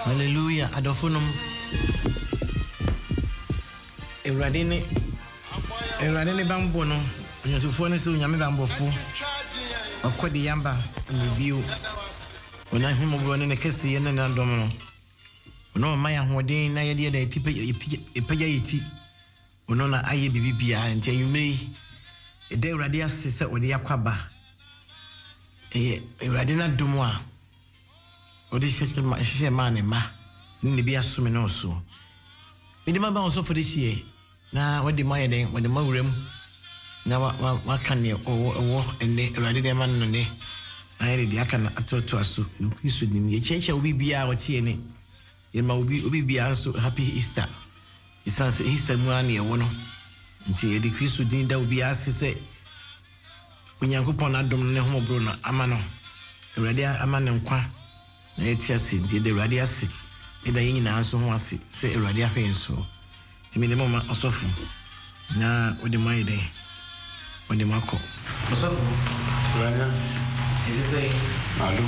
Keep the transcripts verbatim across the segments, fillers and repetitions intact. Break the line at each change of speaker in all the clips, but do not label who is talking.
Hallelujah. Adofunum. Eradine. Eradine bambono. Onyo fone se onyame bambofo. Okodi yamba review. Ona himo bro ne kesi ye na ndom no. Ono maya hoden na ye de da tipe epeja yiti. Ono na aye bibibia enti anwumre. Ede urade asese ode yakwaba. Eh urade na domo a. Ode sheshe ma sheshe ma ne ma. Ni bi asome no so. Mede ma ba oso for this year. Na wadi my den wadi ma wurem. Na wa wa kan ye owo ende urade de man no ne. Aye de aka na atoto aso. No Kristo ni ye chenche obi bia wotie ne. Ye ma obi obi bia so happy Easter. Isanse Easter mu ani e wono. Nti ye de Kristo din da obi asese. Onyankopon adom ne ho bro na amano. Urade amane nkwa. Na yetia se nti de urade ase. Eda yin na so ho ase se urade ahwenso. Ti me de mama osofu. Na odi mai de. Odi mako. Osofu.
Urade.
It is a
Malum.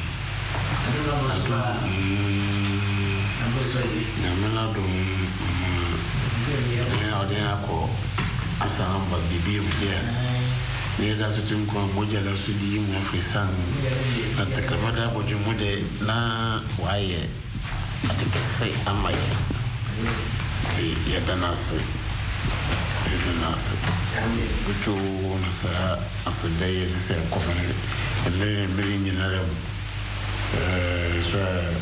Namela do me ode ako asamba bibi udia me da so tim ko moja la so di mu afrisan na takamada boju mude na waye atike sai amaye ti ya danase danase buju na sa asdaye se ko ne le le ni na eh so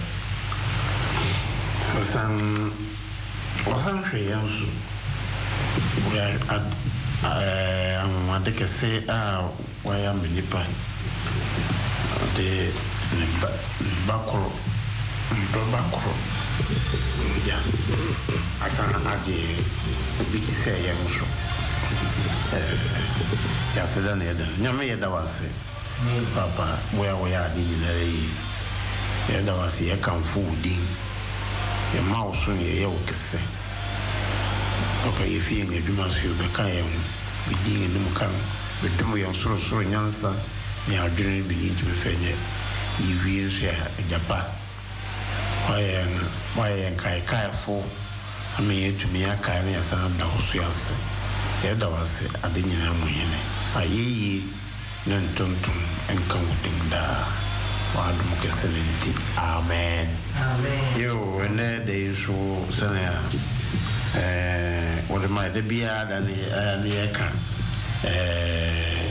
Wasan wasan kriyansu ya eh amade kese a waya menipa de ne ba bakoro ndo bakoro ya asan aje biti se ya muso eh ya seda ne da nyame ya da wase papa boya boya adini na yi ya da wase ya kan fudi ye mouse ni ye okese okay ye fi nge duma so be kan ye hu bi din ni mu kan be dum ye soro soro nyansa ni adwene bi ni ntime fenye yi wi so ya japa waye waye kai kai fo ame ye tumi aka ni asan da so ya se ye da wase ade nyina mu hene ayeyi ne ntonton enkan wudin da Wadum keselenti. Amen.
Amen.
Yo, ene de so sana eh wole mai de bia da ni ni eka eh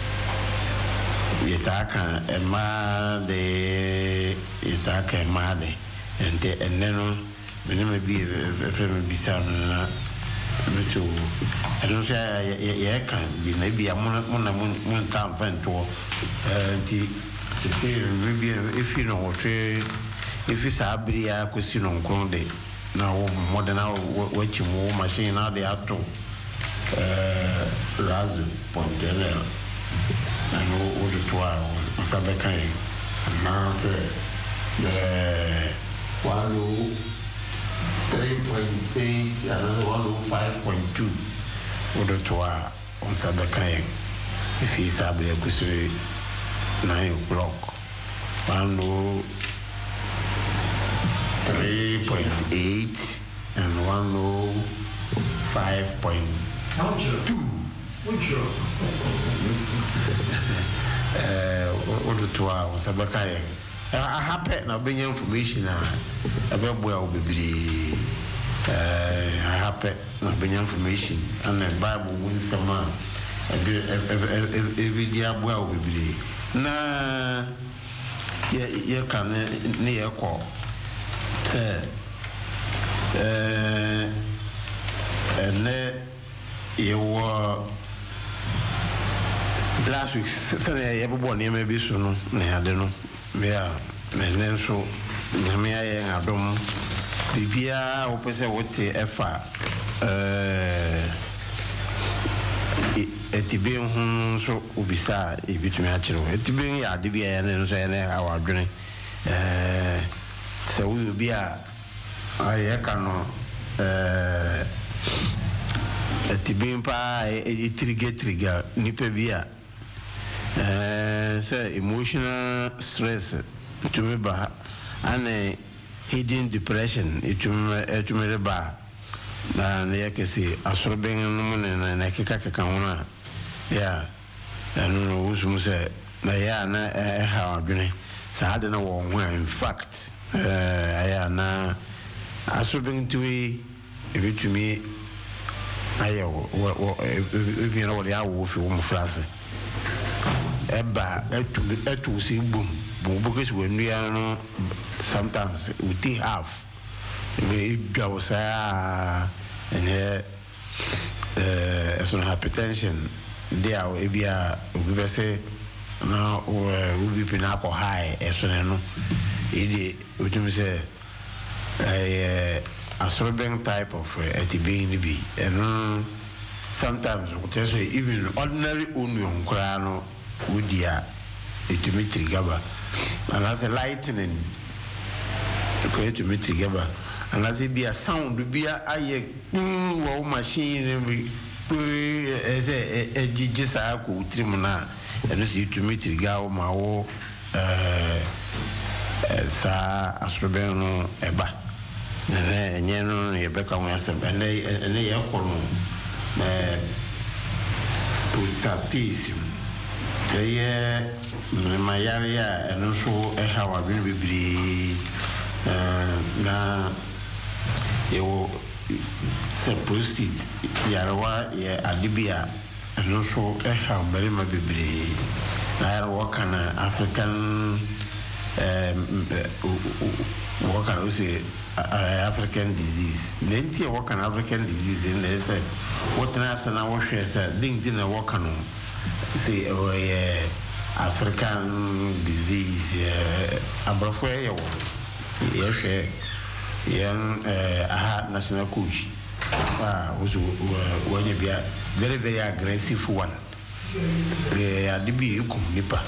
yetaka e ma de yetaka e ma de ente ene no bene me bi fe me bisa na meso eno sha ye eka bi na bia mo na mo ta mfento eh nti maybe if you know if you sabri ya kwesi no nkonde na wo modern wachi mo machine na de ato eh razu pontele na no o de toa o sabe kan na se eh one three point eight and one five point two o de toa o sabe kan if you sabri ya kwesi nine o'clock. One oh three point eight and one oh five point two. Uh, what the two hours? Sabakaya. I happen now bring information. I bet well be. I happen now bring information and the Bible wins some man. Every day well be. Na ye ye kan ne ye ko se eh ene ye wo last week se ne ye bo ne me bi so no ne ade no me a me ne so ne me aye adom bibia wo pese wote efa eh etibe hu so ubisa ebitumi akire etibe ya de bia ne so ne awadwene eh se wo bi a aye ka no eh etibe pa etrige trigger nipa bia eh se emotional stress tumi ba ane hidden depression itum etumere ba na ne yake si asorben no ne na keka keka hona ya anu usum se na ya na e ha adwene sa de na wo ho in fact eh aya na asorben tuwe ebetumi ayo wo ebi na wo ya wo fi wo mfrase eba etu etu si boom boom because when we are no sometimes we take half we go say and uh so hypertension there we be a we say now we be na ko high eso no e dey we do say eh absorbing type of etibin be and sometimes even ordinary onion crano udia etimetri gaba and as a lightning create etimetri gaba and as it be a sound be a aye wo machine we as a jisa ko trimuna and as etimetri gaba ma wo eh sa astrobeno eba na nyeno yebeka mo yasem and and yakono eh putatisimo kaya mayarea eno so e hawa bin bibiri na ewo se postit yarwa ye adibia eno so e hawa bari ma bibiri na yarwa kana African um what can we say African disease nenti e what can African disease in there say what na sana wo hwe say ding ding na wo kanu say oh yeah African disease abrafo ye wo ye hwe yan aha national coach ah was when you be very very aggressive one eh adibi ikum nipa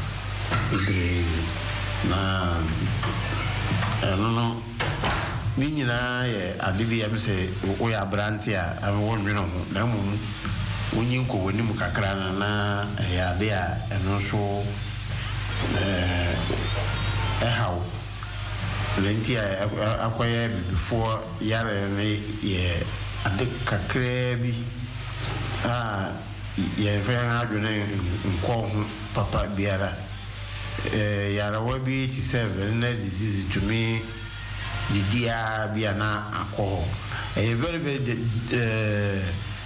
na no no ni nyina ye adibi ya mse wo ya branti a wo nweno ho na mu wonyin ko woni mu kakra na na ya de a eno so eh eh hawo lenti a akoye before yare ne ye ade kakra bi ah ye fe na adwene nko ho papa biara eh yara wa bi eighty-seven na disease to me didia bia na akọ a very very uh,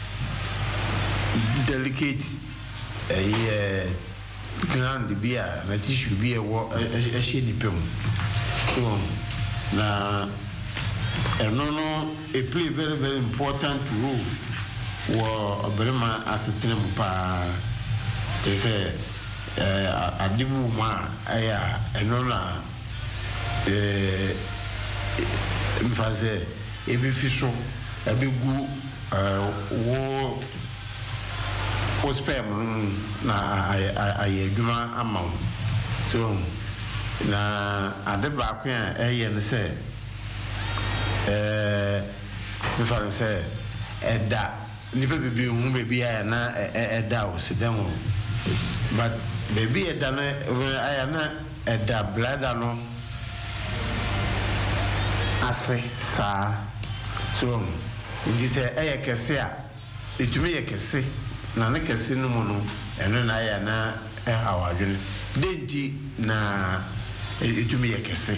delicate eh gland bia na tissue bia wo a she ni pem so na eno no a play very very important role wo obrema asetrem pa te say eh adibu ma aya eno na eh mfaze ebi fiso ebi gu wo wo sperm na aye adwuma ama so na ade ba ko ya eye ne se eh mfaze eda ni pe bibi hu bebi aya na eda o sedan o but bebi eda na aya na eda blada no ase sa so ndi se eye kese a etumi ye kese na ne kese no mu no eno na ya na e hawadwene denti na etumi ye kese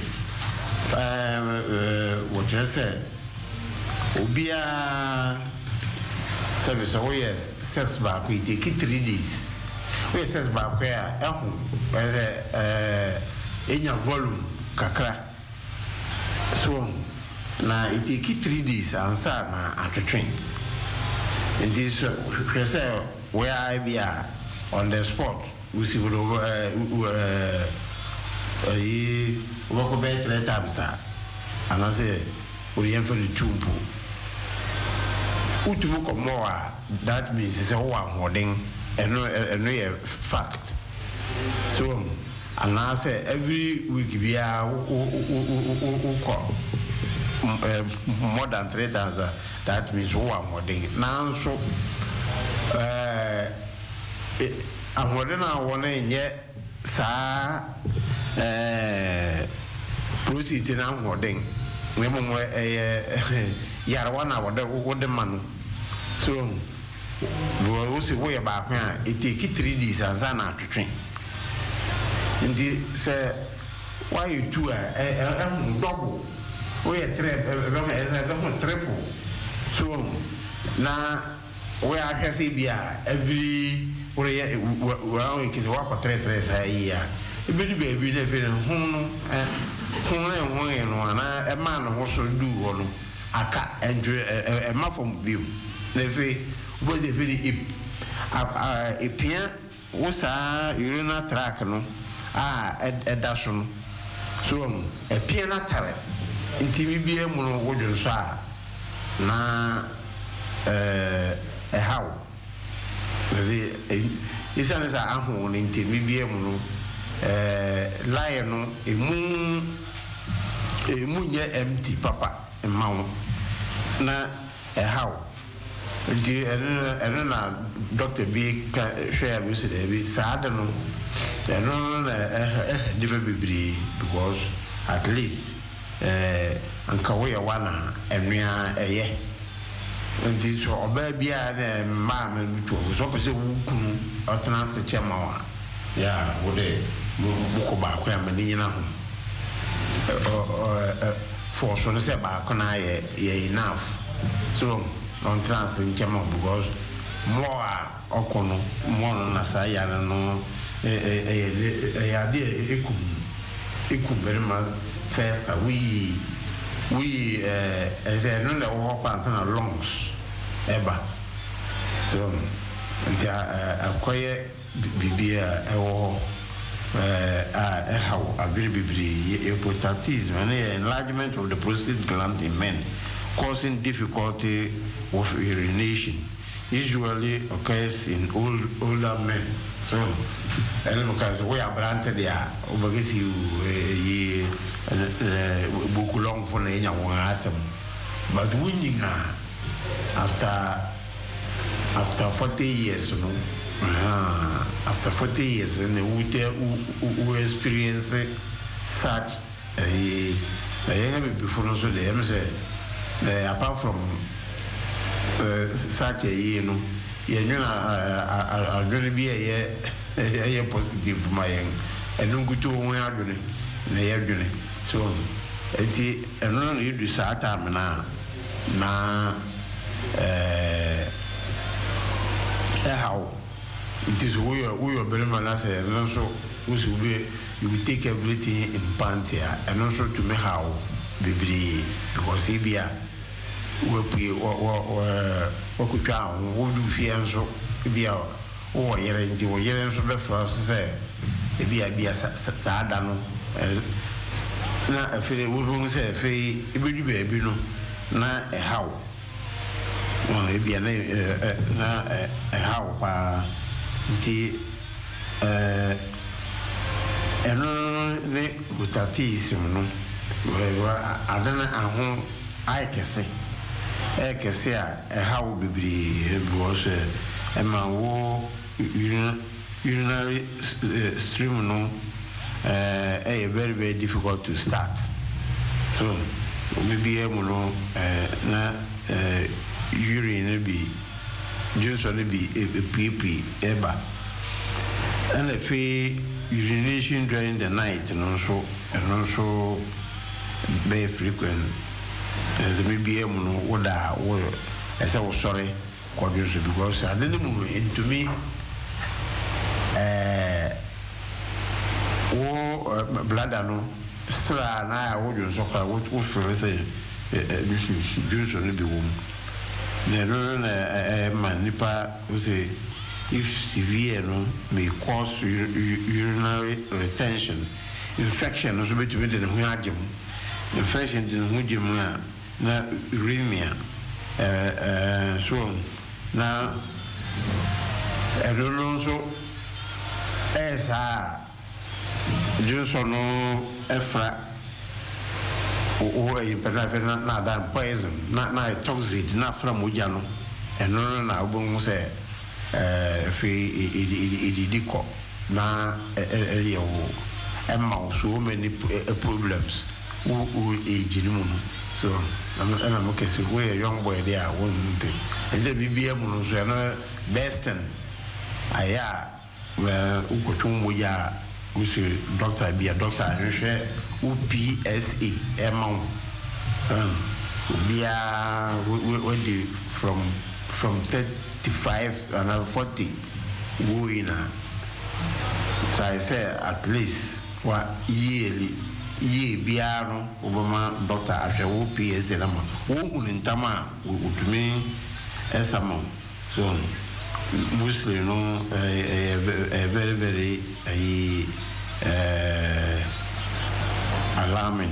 eh what you say obia service o yes sex ba ko take three days we sex ba ko ya ehu eh enya volume kakra so na it take three days ansa na atwetwen and this we say where I be on the spot we see we uh eh we go be three times and I say we am for the tumpo utumu komo a that means say wo ahoden eno eno fact so and I say every week we are more than three times that means one more day now so uh I'm wondering I want to yet sa uh proceed in our wedding. We mo eh yarwana wode wode manu. So we will see way about it take three days and zana to train. Indeed, say why you two a double. We are triple. So now we are Casibia every we can walk for three tres a year. A baby baby living home and one a man also do one a cat and a muffin view. Never was a very a pian was a urina track no ah a dashon. So a piano turret. Inti bi emu no wodwo so a na eh e hawo ze isa ne sa ahu ne inti bi emu no eh lion no emu emu nye empty papa emawo na e hawo inti eno eno na doctor bi ka share bi se bi saada no eno na eh ni bebiri because at least eh anka we ya wana enua eye nti so oba bia na ma ma bitu so pese wukunu otena se chema wa ya wode buko ba ko ya mani nyina ho for so no se ba ko na ye ye enough so on trans in chema because more okono more na sa ya no eh eh eh ya de ekum ekum very much first we we uh as I know the walk on some lungs eba so and uh acquire bibia ewo uh how a very bibri hepatitis and enlargement of the prostate gland in men causing difficulty of urination usually occurs in old older men. So because we are granted there obagisi ye buku long for na nya won asem but winning after after forty years no uh, after forty years and we we experience such a a before no so dem say apart from uh, such a you know you know uh going to be a a positive my and no good to one adwene na ye adwene so enti eno no you sa time na na eh eh how it is we we very man say no so we should be you will take everything in pantia and also to me how bibiri because he be a we we we could down we do fear so be a oh yere nti wo yere nso be fra so say e bi a bi sa da no na afere wo wo say fe e be du ba bi no na e hawo no e bi na na e hawo pa nti eh eno ne gutatism no wa adana ahun ai kese e kese a e hawo bibiri e bo se e ma wo urinary uh, stream no uh, eh very very difficult to start so maybe emu no na urine be just only be a pp eba and if urination during the night no so and also very frequent as maybe emu no woda wo as I was sorry because I didn't move into me uh oh bladder no stra na I would so ka what what feel say this juice on the womb the no man nipa we say if severe no may cause urinary retention infection no so betumi de ho agem infection de ho agem na uremia uh uh so now I don't know so as a just no efra o e pera na na da poison na na toxic na fra moja no eno na obon se eh fe ididiko na e ye wo e ma so many problems wo age ni mu no so na mo kesi we a young boy there won nte and the bibia mu no so na beston aya well ukotun wo ya usu doctor bia doctor ahwehwe u P S A emma um bia we we from from thirty-five and forty going so I say at least what yearly ye biano obama doctor ahwe wo P S A na ma wo hunu ntama utumi esamo so mostly no a very very uh alarming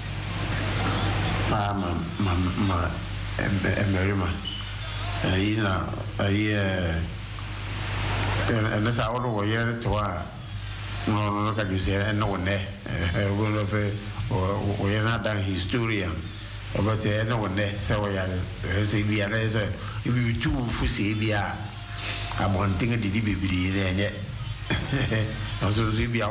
pa ma ma emerima ina ayi and that's how we are to no no ka you say no ne we no fe we are not done historian but no ne say we are say bi are say if you two fu say bi a abonting didi bibiri ne nye no so say bi a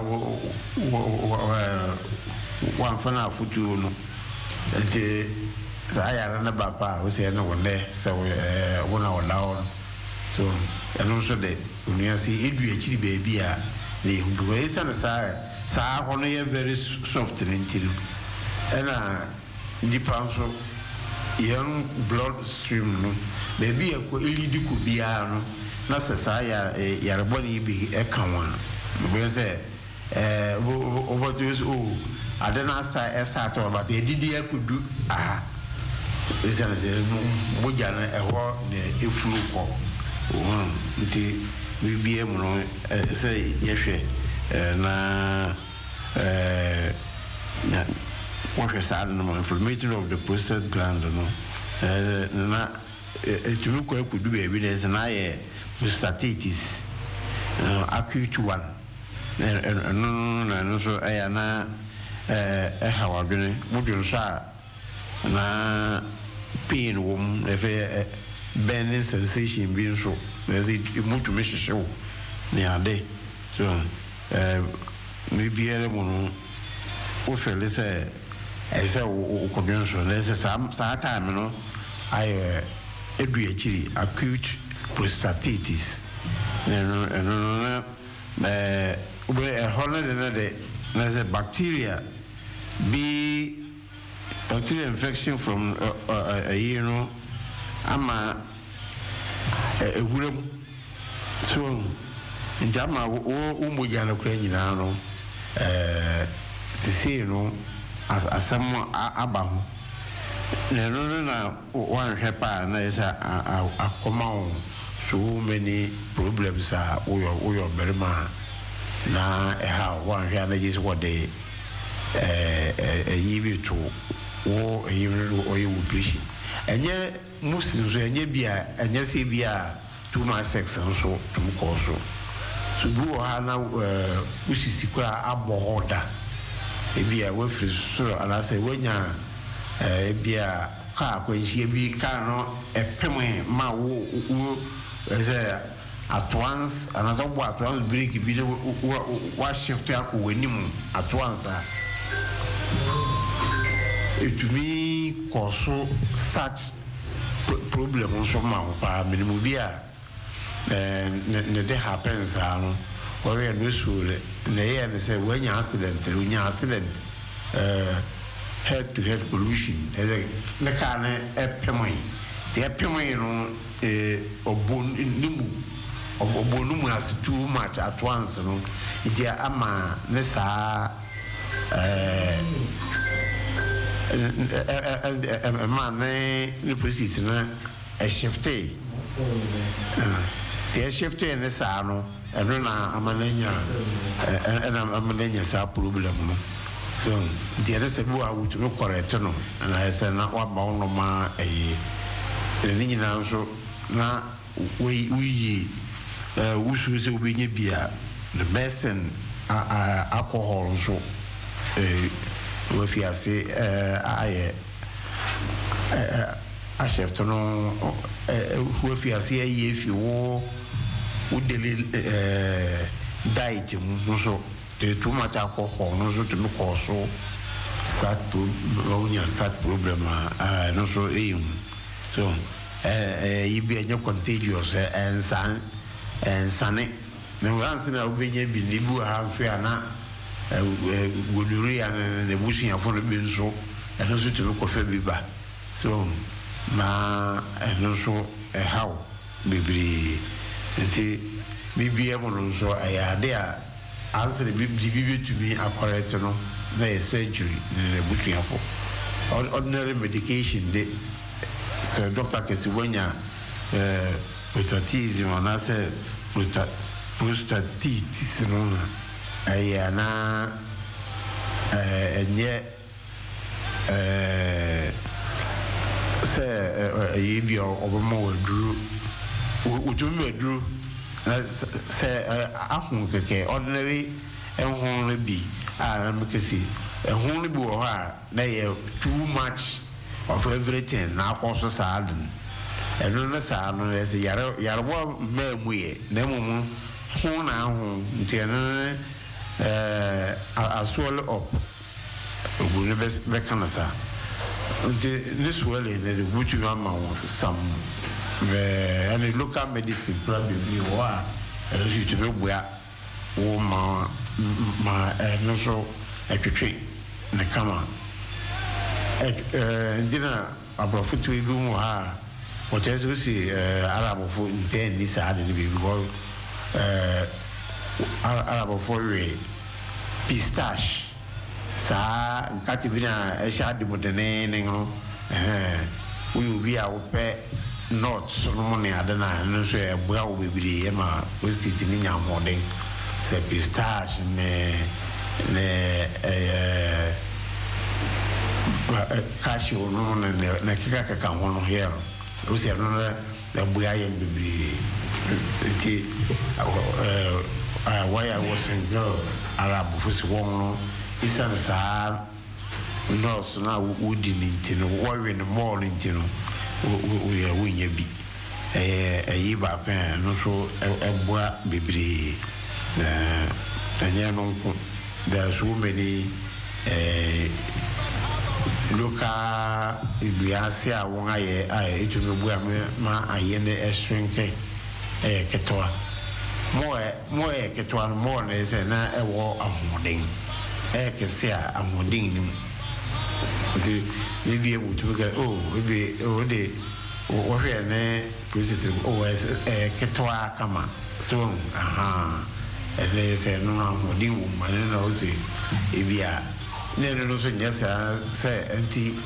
one fana futu no ente saya na baba we say no ne say we wona wala so and also the unia see edu achiri baby a le hundu we say na sa sa hono ye very soft nintino ena nipa so young blood stream no baby e ko elidi ko bia no na se sa ya ya reboni bi e kan wa we say eh over to o adena sa e sa to but e didi akudu aha we say na se mo ja na e ho ne efuru ko o nti we be emu no say yehwe na eh na what is that no inflammation of the prostate gland no eh na etumi ko akudu be bi na na ye prostatitis acute one no no no so eh na eh eh hawadwene mudun sa na pain wom efe burning sensation being so there's a much to show near day so uh maybe a mono who feel this a as a convention there's some time no I uh actually acute prostatitis and uh where a holiday there's a bacteria be bacterial infection from a you know ama ewuram so njama wo umoja na kura nyina no eh sisi no asam abaho na no na one hepa na isa akoma so many problems are oyo oyo berima na ha one here na just what they eh eh yibi to wo yibi oyo operation enye muslims so enye bia enye se bia too much sex so tum ko so so bu ha na usisi kwa abohoda e bia we free so ala se wonya e bia ka kwanhie bi ka no epem ma wo wo say at once another bo at once break bi wa shift akowanimu at once etumi koso such problem so ma pa minimum bia eh ne de happens ano or we no so ne ye ne say when accident when accident eh head to head collision eh ne ka ne epemoi de epemoi no eh obon nimu obonu as too much at once no dia ama ne sa eh a man ne precis na a shifty the shifty in the sano and na amanenya and amanenya sa problem no so the other said I would no correct no and I said na wa ba no ma eh ni na so na we we uh usu se obenye bia the best and alcohol so eh if you say I I chef to no who if you say if you would daily diet so too much alcohol no so to look also sat problem sat problem ah no so eh so eh you be any contagious and san and sane no once na obenya bi ni bu ha hwe ana gonorrhea na bushia for bi nso and no so to ko fa bi ba so na no so e how bibiri nti bibia mo no so ayade a answer bibia to be correct no na surgery na bushia for ordinary medication de so doctor kesi wanya eh prostatitis na se prostatitis no ayana eh enye eh se eh bi obomo waduru utumi waduru se ahun keke ordinary ehun bi ah na kesi ehun bi wo ha na ye too much of everything na akoso saadin eno na saadin na se yare yare bo mamuye na mumu hun na hun ntene eh aswell up ogun be be kanasa nti this well in the gutu ma some eh any local medicine probably wa eno you to be bua wo ma ma eno so etwetwe na kama eh ndina abrofo bi mu ha what is we see arabo fo nten ni sa ade bi because eh arabo fo we pistache sa nkati bi na e sha de modene ne no eh we obi a wo pe not so no ne ade na no so e bua wo bebiri e ma o state ni nya moden se pistache ne ne eh cashew no na na kika kaka hono here o se no na bua ye bibiri ti eh why I was in girl arab fusi won no isan sa no so na wudi ni ti no worry no more ni ti no we we we nya bi eh ayi ba pen no so e bua bibiri eh anya no there are so many eh loka ibiase a won aye aye etumi bu ma aye ne esrinke eh ketwa mo e mo e ketwa no mo ne se na e wo ahoden eh kese a ahoden ni ndi ni bi e butu ga oh bi o de o hwe ne positive o eh ketwa kama so aha ele se no ahoden wo ma ne na o se e bia ne no so nya sa se anti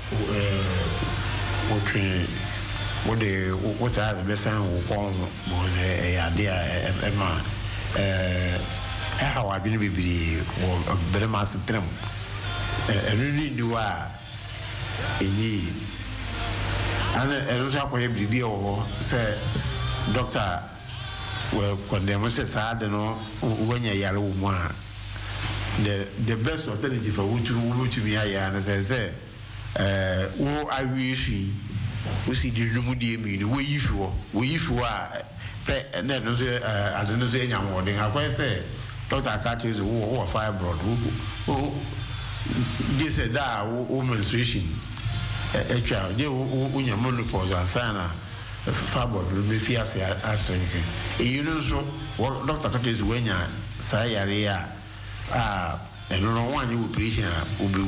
eh o twe o de o ta be san wo kon bo e ya de e ma eh e ha wa bi ni bibiri o bere ma sitrem e no ni ni wa enyi ana e no sa ko e bibi o se doctor we condemn se sa de no wanya yare wo mu a the the best alternative for which we to be here and say say eh wo awishi we see the lumudi mi we yifu we yifu a pe na no say adeno say nya mo den akwa say doctor akati say wo wo fibroid wo they say that wo menstruation e twa je wo nya menopause ansana fibroid lo be fi ase asrenke e you know so doctor akati say we nya sa yare ya ah and no one you operation obewu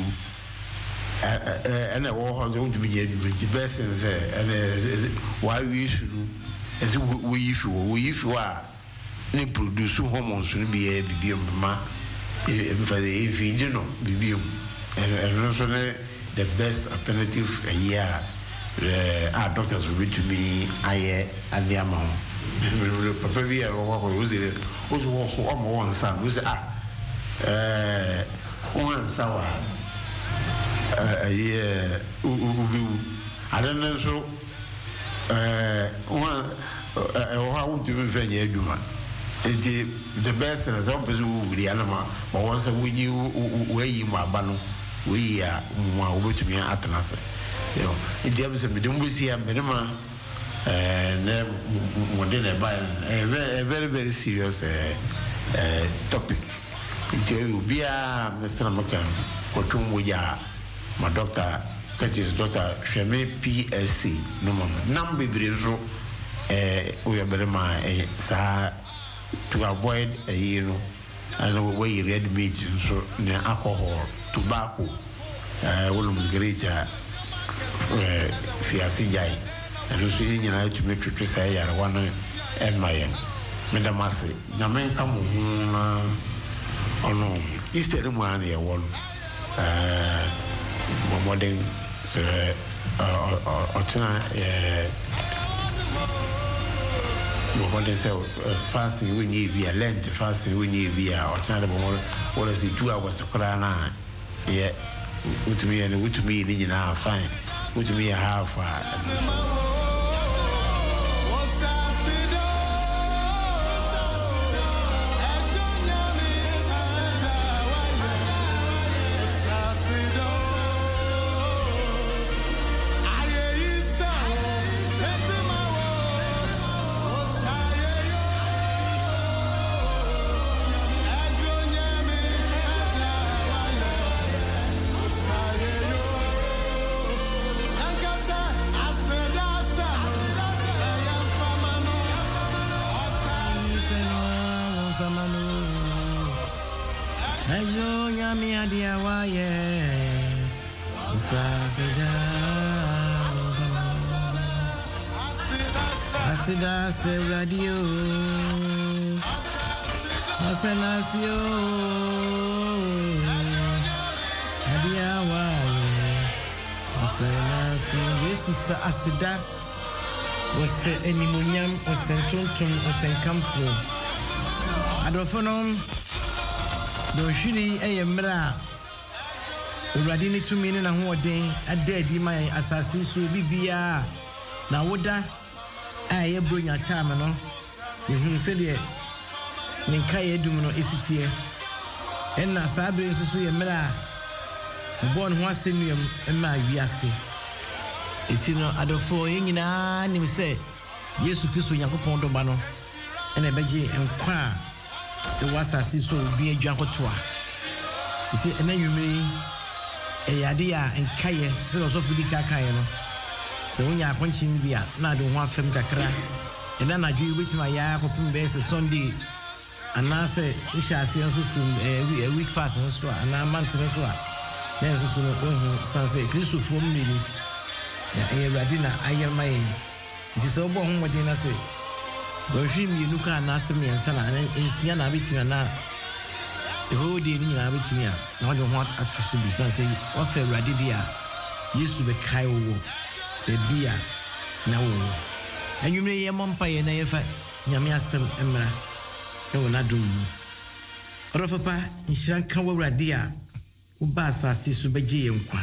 eh and e wo ho so ntumi ye bi ti best say and why we should as we if we if wa ni produce hormones no bi e bi ma e fa e fi di no bi and no so the best alternative a year eh ah doctors will be to me aye adiamo papa bi e wo ko uzi uzi wo so o mo won san uzi ah eh one sawa eh yeah ubi adana so eh one eh o ha unti me fa nya adwuma enti the best is some person who really alama but once we you we yi mu aba no we ya mu a obetumi atenase you know enti am se me dem busi am me ma eh na mo de na ba eh very very serious eh topic. It's a bia, Mister Macan. Kotumbuya, my doctor, that is Doctor Sheme P S C, no man, number Brizzo, we are very much to avoid a you know, and way red meat, so near alcohol, tobacco, uh, Williams greater Fiasi Jai, and also in United to make to say, I want to end my end. Madam Massey, Namen come on, oh no, instead of one year one. Modern or tonight, modern so fasting we need be a lent fasting we need be a or tonight what is it two hours of Corana? Yeah, with me and with me, you know, fine, with me a half.
Asida se radio Asenasio Adia wa Asenasio Jesus asida wose animunyam osentontom osenkamfo adofonom do hwiri eyemra Uradi ni tumi ni na hoden adadi mai asase so bibia na woda aye bronya time no ehun se de nka yedum no esitie enna sabre nso so ye mra bon ho asemiam emma wiase etino adofo yenyina nim se Yesu Kristo Yakobon do ba no ena ebeje enkwa e wasase so bi adwankotoa eti ena yumiri eyade a enkaye se so fudi kakaye no se wonya akwanchin bia na de ho afem kakra ena na dwe wetima ya akopum be se Sunday ana se ishase nso fum a week pass nso ana month nso a na nso so no sanse Kristo fom mini ya eyawade na ayermaye nti se obo ho modin na se do hwi mi nuka na se mi ensa na ensia na bitina na ehodi ni na bitina na wode ho atusu bi sanse ofa awade dia Yesu be kai wo e bia na wo anyumre ye mompa ye na ye fa nyame asem emra e wo na dum orofapa nshira kan wo awade a wo ba asase so beje ye nkwa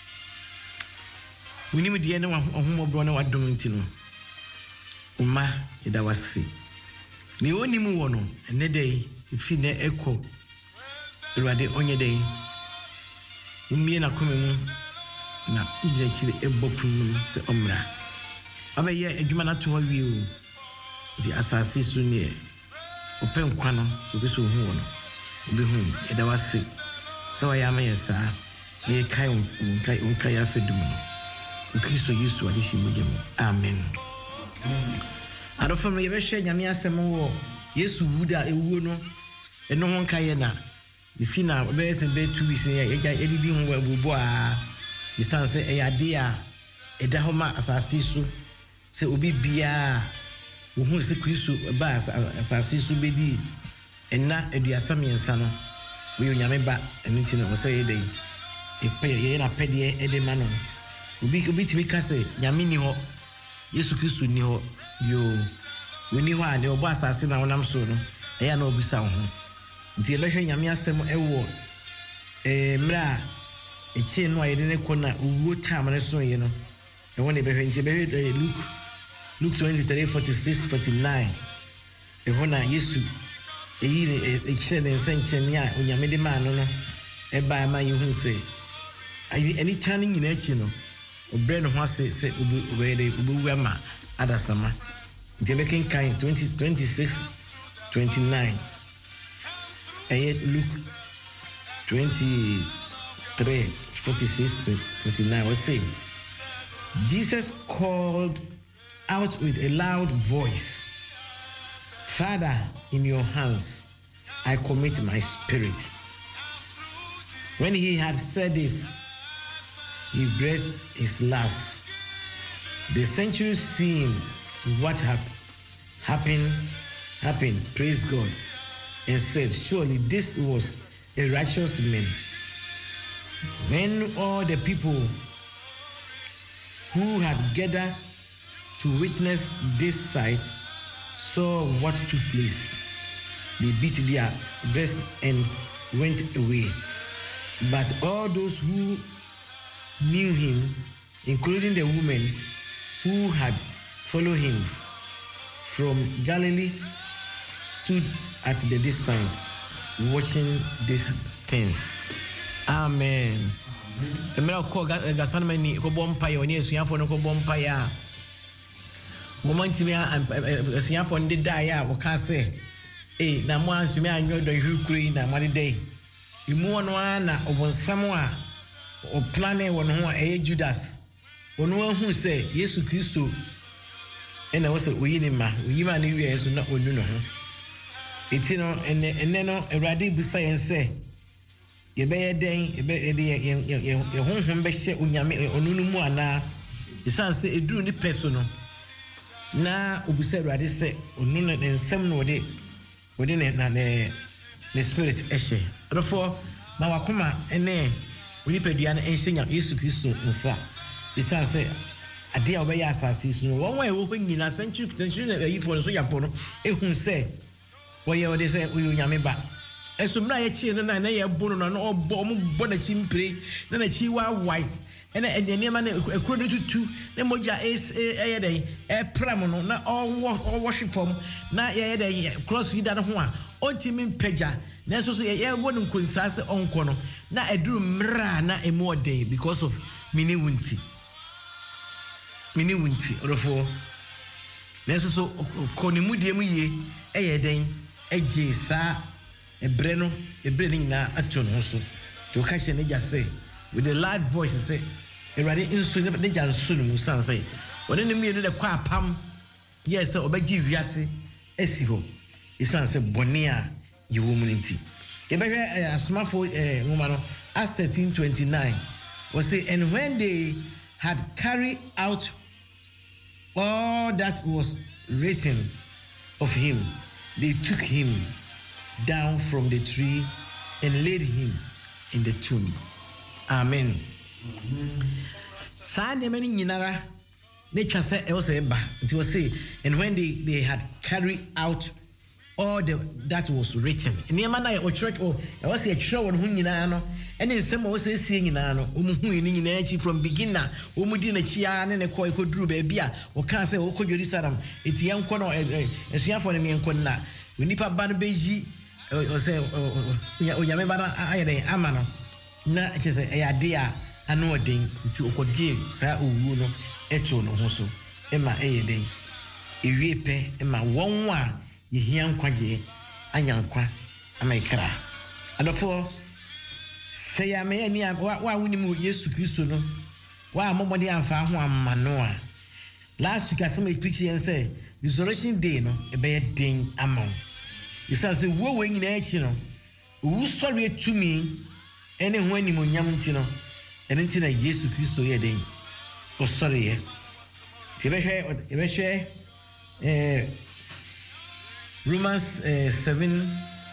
winim de ne ohomobro na wadom ntino uma ida wasi ni onimu wo no ene dei fi ne eko awade onye dei umie na komemu na uje chire ebopun se omra abaye adwuma na to wi o di asase so ne open kwa no so be so hu no obi hu ida wasi so ya ma yesa ne kai kai kai ya fedum no Kristo Yesu adishi mujemu amen adofo me yebehwe nyame asem wo Yesu wuda ewuo no eno ho kai na ifina be se be two weeks ya edidi hu abubo a isanse eyade a eda homa asase so se obi bia wo hu se Kristo ba asase so bedi enna eduasa miensa no we nyame ba eniti no se yedai epe ye na pede ede ma no obi obi timi ka se nyame ni ho Yesu Kristo ni ho yo we ni ho a ne obo asase na wonam so no eya na obisa ho nti ebehwe nyame asem ewo eh mra eche no ayede ne kona uwo time ne so ye no e wona ebehwe nti ebehwe Luke Luke twenty-three forty-six forty-nine e wona Yesu eyi ne eche ne sencheni a onyame de ma no no e ba ma yehu se any turning nyina echi no obre no ho ase se obere obuwu ama adasama nti ebeken kan twenty twenty-six twenty-nine eh Luke twenty three, forty-six to forty-nine, we say, Jesus called out with a loud voice, Father, in your hands I commit my spirit. When he had said this, he breathed his last. The centuries seeing what had happened, happened, praise God, and said, surely this was a righteous man. When all the people who had gathered to witness this sight saw what took place, they beat their breast and went away. But all those who knew him, including the women who had followed him from Galilee, stood at the distance watching these things. Amen. The miracle gasan mani ko bompa yo ni esuafo no ko bompa ya. Momenti me esuafo ndi da ya wo ka se eh na mo ansumi anyo do hukuri na mo de imu ono ana obonsam a o plane won ho e Judas ono ahu se Yesu Kristo ena wo se oyini ma oyima na wi Yesu na onu no ho eti no ene ene no Awurade busa yen se ye be den ye be ye ye honhom be hye onyame onunu mu ana isan se eduru ni peso no na obusa Awurade se onu ne nsem no de wode ne na ne ne spirit ehye therefore ma wakoma ene oni pedua na enhye Yesu Kristo nsa isan se ade a obe ya asase su no won wa ewo ko nyina century century na yi for so ya for no ehun se wo ye ode se wo nyame ba esumra ye chi no na na ye bo no no obo mo bo na chi mpre na na chi wa wai ena ene ma na ekuro de tutu na moja es eye den e pram no na all worship form na ye den cross yi da no ho a ontimi mpagya na so so ye wo no nkonsa se onko no na eduru mra na emu ode because of mini wunti mini wunti orofo na so so ko ni mudie mu ye eye den eje sa ebre no ebre ni na aton ho so to ka hye ne ja say with a loud voice say Awurade insu ne ja nsu no san say woni ne mienu de kwa pam yes obegi wiase esi ho isan say bone a ye wo mu nti e be hwe asomafo eh ngoma no Acts thirteen twenty-nine was say and when they had carried out all that was written of him, they took him down from the tree and laid him in the tomb. Amen. Sa ne mani nyinara ne twase e was eba it was say and when they they had carried out all the that was written in the man o church o e was a church won hu nyina no ene nsem o was esie nyina no o mu hu ni nyina achi from beginner o mu di na chia ne ne ko ko duru ba bia o kan say o ko Jerusalem eti yenko no esuafo ne yenko na onipa ba no beji o say o nyame ba na ayede ama no na chese e ade a anu odin nti okodie sa owu no eto no ho so e ma eyeden ewie pe e ma wonwa ye hia nkwaje anyankwa amaikra adofo say ya me ani wa wa wunimu Yesu Kristo no wa momode amfa ho amma no a last week asem e preach yen say resurrection day no e be den amon you say wo wo nyina achi no wo sori etumi ene ho animu nyam nti no ene nti na Yesu Kristo ye den o sori ye ti be hwe e be hwe eh Romans uh, seven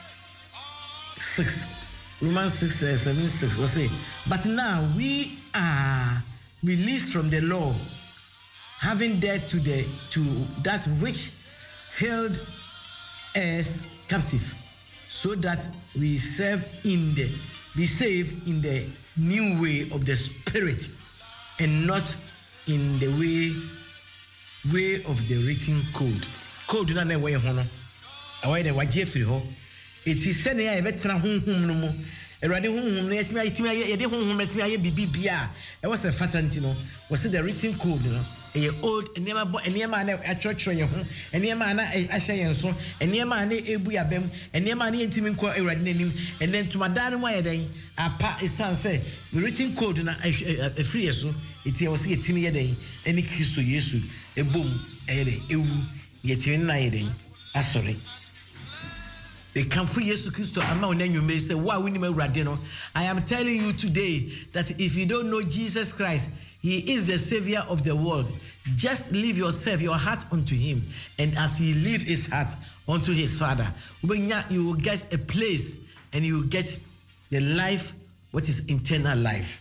six Romans six uh, seven six was say but now we are released from the law having died to the to that which held us captive so that we serve in the be saved in the new way of the spirit and not in the way way of the written code code na na way hono awai de waje free ho eti sene ya ebetena honhom no mu erade honhom no yetimi ayetimi ye de honhom retimi aye bibibia e was a fatanti no was the written code no a old and never bought any man at church or your home, and near man I say and so, and near man a buyabem, and near man intimate quite a name, and then to my dad and why then a part is son say, the written code and a free so it was a timmy a day, any kiss to Yesu, a boom, a day, yet in night. Ah, sorry. They come for Jesus Christ. And then you may say, why we need Radino? I am telling you today that if you don't know Jesus Christ, He is the Savior of the world. Just leave yourself, your heart unto Him. And as He leave His heart unto His Father, you will get a place and you will get the life, what is eternal life.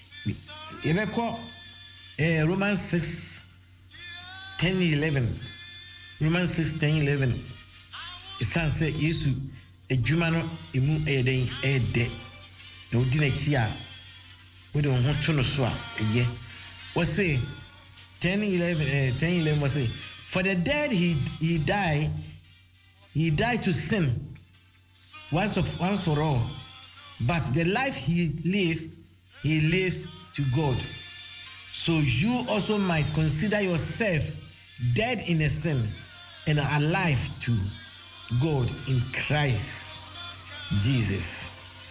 Romans six, ten, eleven. Romans six, ten, eleven. It says, Yesu, a Jumano, a moon, a day, a day. No dinner chia. We don't want to know so. Yeah. Was say ten, eleven, ten, eleven was say, for the dead he he died, he died to sin once of once for all. But the life he lived, he lives to God. So you also might consider yourself dead in a sin and alive to God in Christ Jesus.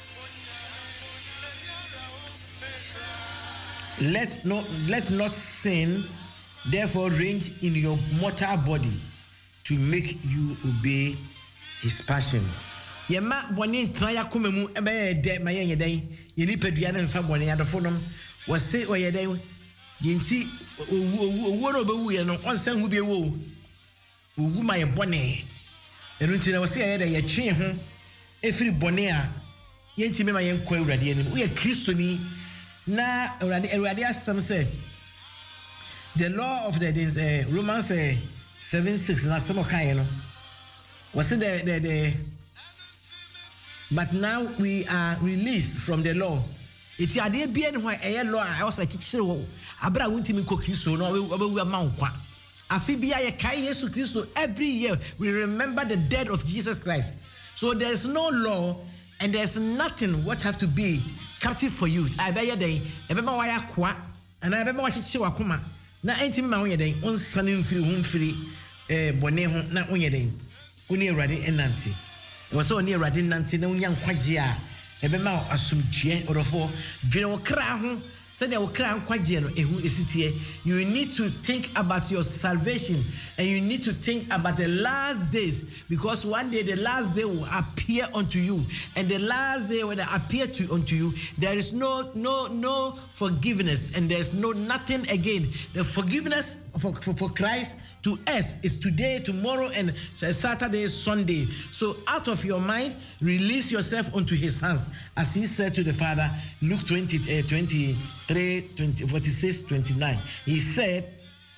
Let not let not sin therefore reign in your mortal body to make you obey His passion. Yema boni traya komemu ebe de maye yeden yini pedua na mfa boni adofo nom wo se oyeden yinti owu no bewu ye no onsan hu bi ewo owu ma ye boni enu nti na wo se ye de ye twe ho efiri boni a yenti me ma ye nkwa awurade anim wo ye kristoni na awurade awurade asem say the law of the days uh, Romans uh, seven six na some kind no was it the the the but now we are released from the law. It's ade bia ne ho e law I was like kire wo abra wontimi ko Kristo no obewu ama nkwa afi bia ye kai Yesu Kristo. Every year we remember the death of Jesus Christ. So there's no law and there's nothing what have to be captive for you. I be ye den e be ma wa yakwa and I be ma wa kire wakoma na entimi ma wo ye den on sane mfiri ho mfiri eh bone ho na wo ye den oni awurade enanti was so near Radin Nanti, no young Quagia, a bema asumchie or four, General Crown, said they will crown Quagiano, and who is it here? You need to think about your salvation and you need to think about the last days because one day the last day will appear unto you, and the last day when it appear to unto you, there is no no no forgiveness and there's no nothing again. The forgiveness for, for, for Christ to us is today, tomorrow, and Saturday, Sunday. So out of your mind, release yourself unto His hands. As He said to the Father, Luke twenty, uh, twenty-three, twenty, forty-six, twenty-nine. He said,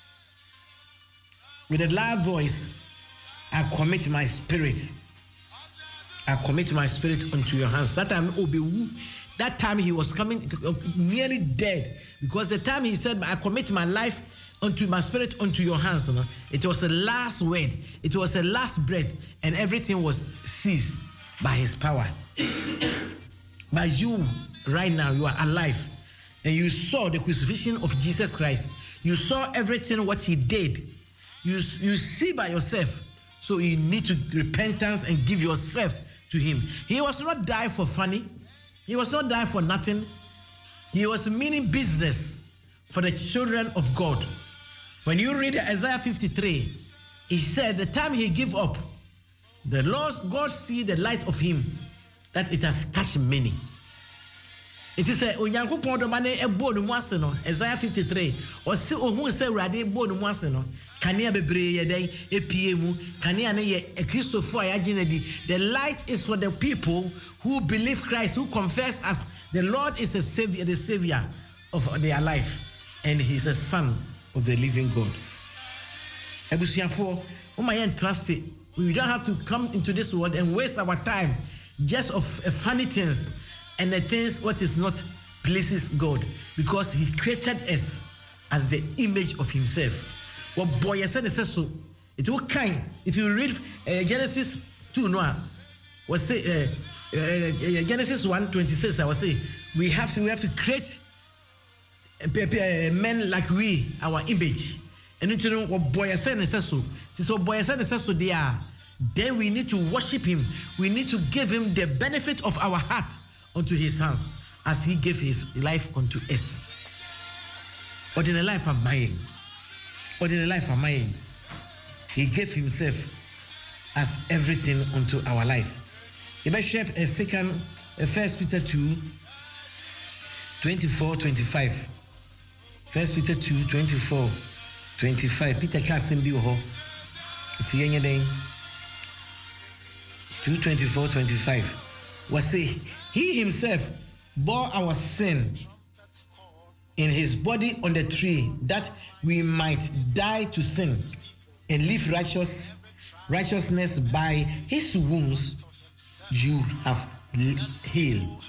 with a loud voice, I commit my spirit. I commit my spirit unto your hands. That time, Obewu, that time he was coming, nearly dead. Because the time he said, I commit my life unto my spirit, unto your hands. You know? It was the last word. It was the last breath. And everything was seized by His power. But you, right now, you are alive. And you saw the crucifixion of Jesus Christ. You saw everything what He did. You, you see by yourself. So you need to repentance and give yourself to Him. He was not die for funny. He was not die for nothing. He was meaning business for the children of God. When you read Isaiah fifty-three, He said the time He give up, the Lord God see the light of Him, that it has touched many. It is a Onyankopon do mane ebo no muase no Isaiah fifty-three o se ohun se urade ebo no muase no kanea bebre ye den epie mu kanea ne ye Christopher ayaginadi. The light is for the people who believe Christ, who confess as the Lord is a savior, the savior of their life, and He's a son of the living God. Ebusiafo, o my trust it. We don't have to come into this world and waste our time just of uh, funny things and the things what is not pleases God, because He created us as the image of Himself. What boy said says so. It will kind. If you read uh, Genesis two, no, was say uh, uh, Genesis one twenty-six. I was say we have to we have to create uh, men like we, our image. And you know what boy said and says so. So boy said and says so they are. Then we need to worship him. We need to give him the benefit of our heart unto his hands as he gave his life unto us. But in the life of mine, but in the life of mine, he gave himself as everything unto our life. If I share a second, a First Peter two, twenty-four, twenty-five. First Peter two, twenty-four, twenty-five. Peter Cassin be ho. It's a young day. two, twenty-four, twenty-five. Was say, he himself bore our sin in his body on the tree, that we might die to sin and live righteous righteousness. By his wounds you have healed.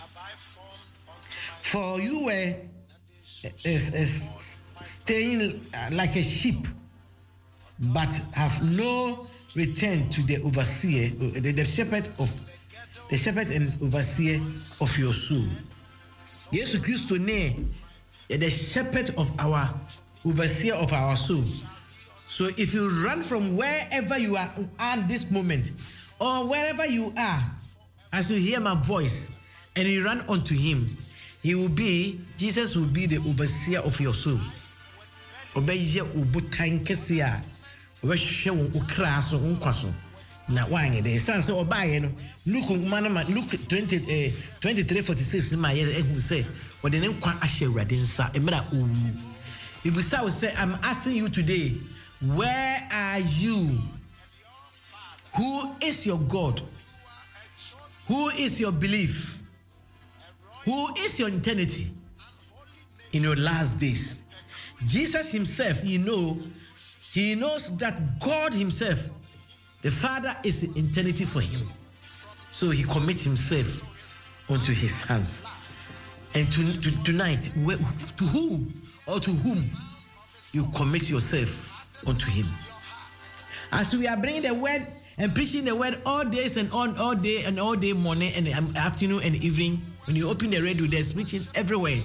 For you were is, is staying like a sheep, but have no return to the overseer, the, the shepherd of the shepherd and overseer of your soul. Jesus Christ name the shepherd of our overseer of our soul. So if you run from wherever you are at this moment, or wherever you are, as you hear my voice, and you run unto him, he will be, Jesus will be the overseer of your soul. Obeye ubutan kesia, obehwe won ukra so nkwaso. Na wanye de sense obaye no Luke manama Luke twenty eh twenty-three forty-six ma ye ehun say we de nkwa ahye urade nsa emra owu. Ibusa will say, I'm asking you today, where are you? Who is your God? Who is your belief? Who is your eternity in your last days? Jesus himself, you know, he knows that God himself, the Father, is eternity for him. So he commits himself unto his hands. And to, to, tonight, to who or to whom you commit yourself unto him. As we are bringing the word and preaching the word all days and on all day and all day morning and afternoon and evening, when you open the radio, there's preaching everywhere.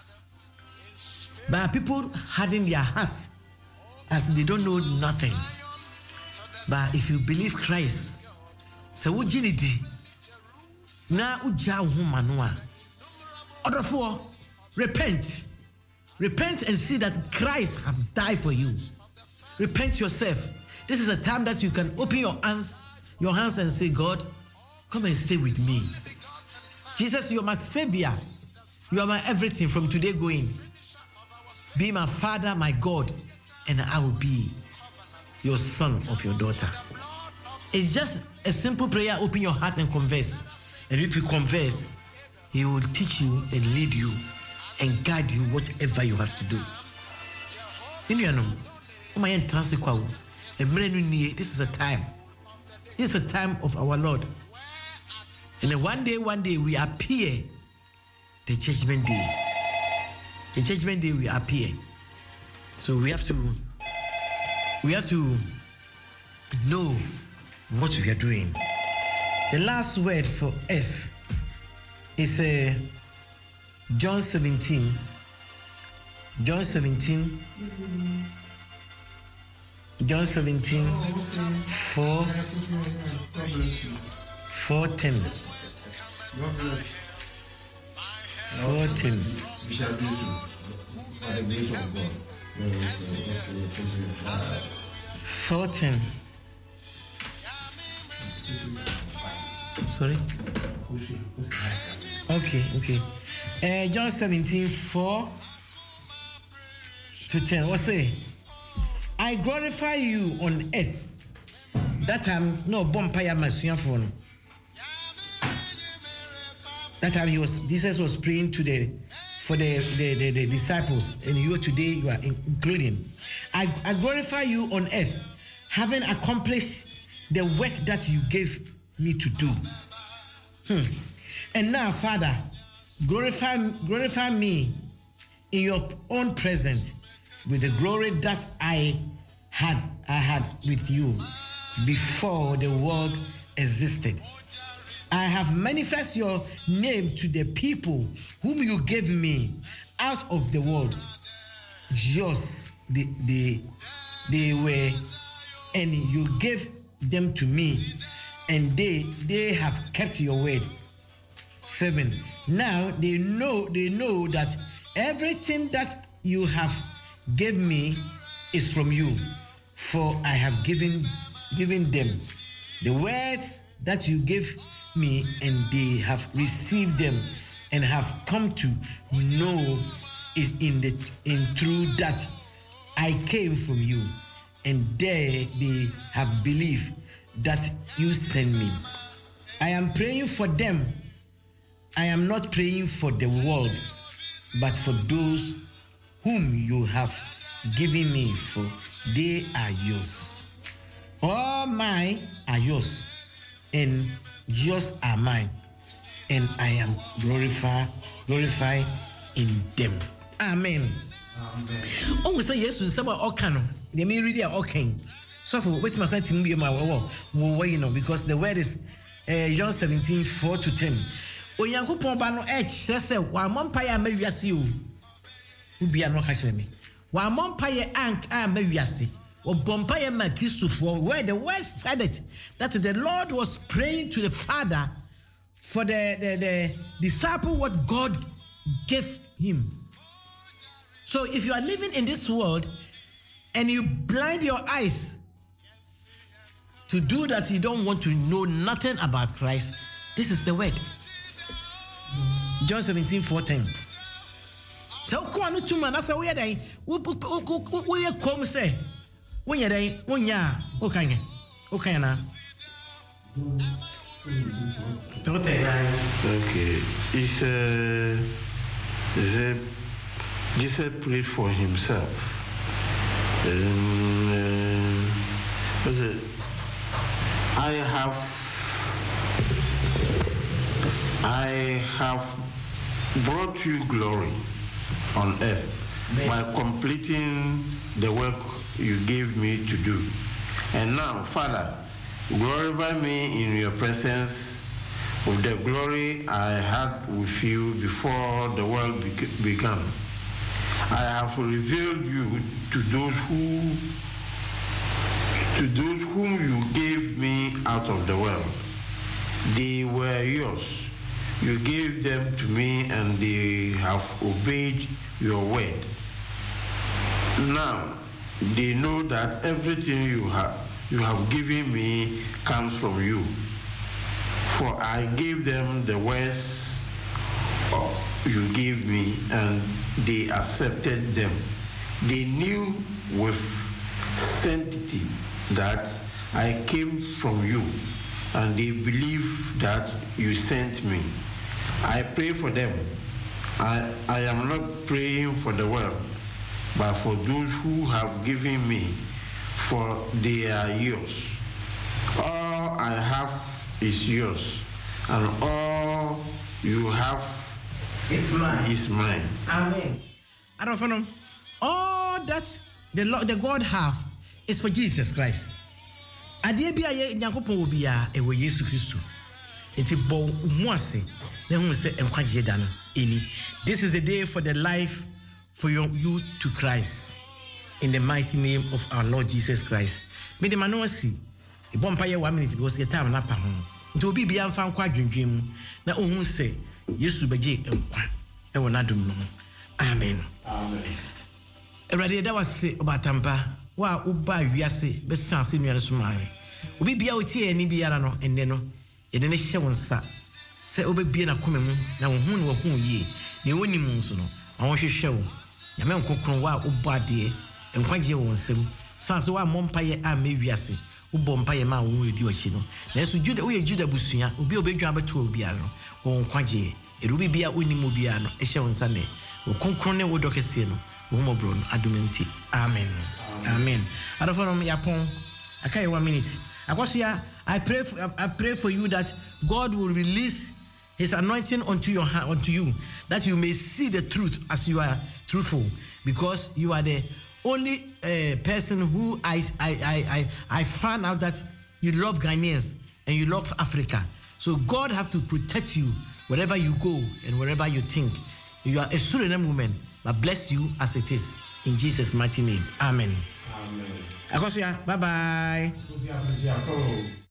But people harden their hearts as they don't know nothing. But if you believe Christ, so ujinidi na uja humanua. Therefore, repent. Repent and see that Christ has died for you. Repent yourself. This is a time that you can open your hands, your hands and say, God, come and stay with me. Jesus, you are my savior. You are my everything from today going. Be my father, my God, and I will be your son of your daughter. It's just a simple prayer. Open your heart and converse. And if you converse, he will teach you and lead you and guide you whatever you have to do. This is a time. This is a time of our Lord. And then one day, one day we appear. The judgment day. The judgment day we appear. So we have to we have to know what we are doing. The last word for us is uh, John seventeen. John seventeen. Mm-hmm. John seventeen, four, four, ten. Four, ten. Four, ten. Sorry? Okay, okay. Uh, John seventeen, four to ten. What's it? I glorify you on earth. That time, no bumpire masuya phone. That time he was Jesus was praying to the for the, the, the, the disciples, and you today you are including. I, I glorify you on earth, having accomplished the work that you gave me to do. Hmm. And now, Father, glorify glorify me in your own presence with the glory that I had I had with you before the world existed. I have manifested your name to the people whom you gave me out of the world. Yours they, they they were, and you gave them to me, and they they have kept your word. Seven. Now they know they know that everything that you have given me is from you, for I have given given them the words that you gave me, and they have received them and have come to know it in the in truth that I came from you, and there they have believed that you sent me. I am praying for them. I am not praying for the world, but for those whom you have given me, for they are yours. All mine are yours, and yours are mine, and I am glorified, glorified in them. Amen. Amen. Oh, say yes, we say about Okano. They may read it okay. So for wait, my son, Timmy, my wow, wow, you know, because the word is uh, John seventeen, four to ten. Oyankopon ba no e kire se wa mompaye ma wiase o ubi ano ka kire me wa mompaye ank a ma wiase o bompaye ma Christopher, where the word said it that the Lord was praying to the Father for the the, the disciple what God gave him. So if you are living in this world and you blind your eyes to do that, you don't want to know nothing about Christ, this is the word. John seventeen, four ten. So ko anu tuma na say we dey we we come say we dey wonya o kan o kan na.
Okay, it's uh, the Jesus prayed for himself. And, uh, was it? I have, I have brought you glory on earth Amen. By completing the work you gave me to do. And now, Father, glorify me in your presence with the glory I had with you before the world began. I have revealed you to those who to those whom you gave me out of the world. They were yours. You gave them to me, and they have obeyed your word. Now they know that everything you have you have given me comes from you. For I gave them the words you gave me, and they accepted them. They knew with certainty that I came from you, and they believe that you sent me. I pray for them. I, I am not praying for the world, but for those who have given me, for they are yours. All I have is yours, and all you have
is mine.
Is mine.
Amen. I don't know. All that the Lord, the God have is for Jesus Christ. Adie bia ye Nyankopon wo bia e wo Yesu Kristo. Enti bo mu ase na hu se enkwaje da no eni. This is a day for the life for your you to Christ, in the mighty name of our Lord Jesus Christ. Me de mano asi e bompa ye one minute because the time na pa ho. Enti obi bia mfa nkwa dwendwem mu na ohun se Yesu beje enkwa e wo nadum no. Amen.
Amen.
Erade da wase obatampa wa uba wiase be sanse nuare somae. Obi bia otie ani biara no enne no yede ne hye wonsa se obebie na kome mu na wo hu ne wo hu yie ne woni mu nso no awon hwehwe wo nyame nkokron wa obade enkwaje wo nsem sanse wa mompaye a me wiase ubo mpaye ma wo edi ochi no na so juda wo ye juda busua obi obedwa beto obiara no wo nkwaje erubi bia oni mu biara no ehye wonsa ne wo konkron ne wo dokese no wo mo bro no adumenti. Amen. Amen. Arofonom yapon akai one minute. Akosia, I pray for, I pray for you that God will release his anointing onto your hand, onto you, that you may see the truth as you are truthful, because you are the only uh, person who I, I I I I found out that you love Ghanaians and you love Africa. So God have to protect you wherever you go and wherever you think. You are a Suriname woman, but bless you as it is in Jesus' mighty name. Amen. Amen. akɔsoa bye bye.